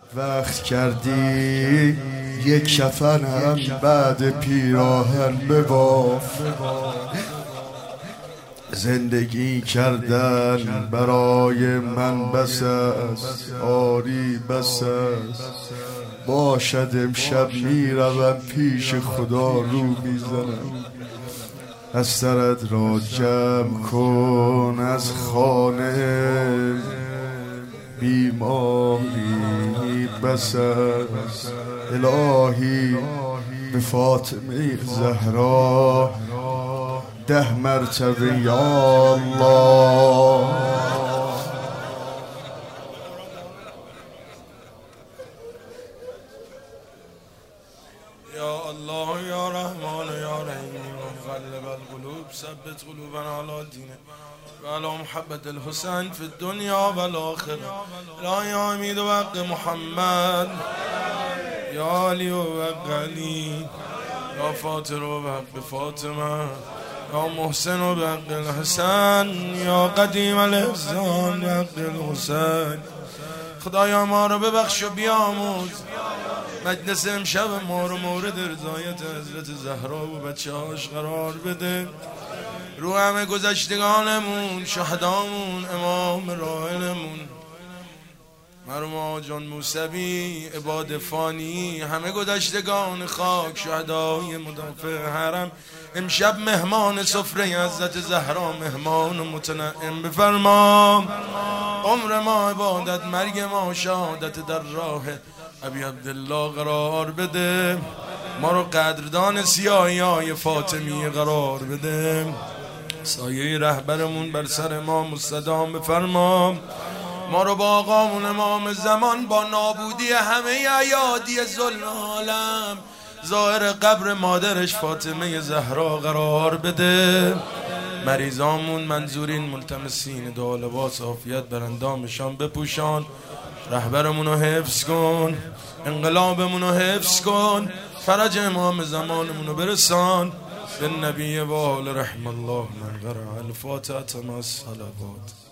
وقت کردی یک کفنم بعد پیراهن بباف. زندگی کردن برای من بس است، آری بس است. باشد امشب میروم پیش خدا رو میزنم. از سرت را جمع کن از خانه، بیماری بس است. الهی به فاطمه زهرا 10 مرتبه یا الله. یا الله یا رحمان یا رحیم مقلب القلوب ثبت قلوبنا علی دینک و علی محبت الحسین فی الدنیا و الاخره. الهی امید و حق محمد یا علی و حق علی یا فاطر و حق فاطمه یا محسن و حق الحسن یا قدیم الاحسان و حق الحسین. خدایا ما رو ببخش و بیاموز. مجلس امشب ما رو مورد رضایت حضرت زهرا و بچه هاش قرار بده. رو همه گذشتگانمون، شهدامون، امام راحلمون مرحوم آقا جان موسوی، عباد فانی، همه گذشتگان خاک، شهدای مدافع حرم امشب مهمان سفره حضرت زهرا، مهمان متنعم بفرما. عمر ما عبادت، مرگ ما شهادت در راه ابی عبدالله قرار بده. ما رو قدردان سیاهی های فاطمی قرار بده. سایه رهبرمون بر سر ما مستدام بفرما. ما رو با آقامون امام زمان با نابودی همه ایادی ظلم عالم ظاهر قبر مادرش فاطمه زهرا قرار بده. مریضامون منظورین ملتمسین دعا لباس عافیت بر اندامشان بپوشان. رهبرمون رو حفظ کن، انقلابمون رو حفظ کن، فرج امام زمانمون رو برسان. به نبی و آل رحم الله من قرأ الفاتحة مع الصلوات.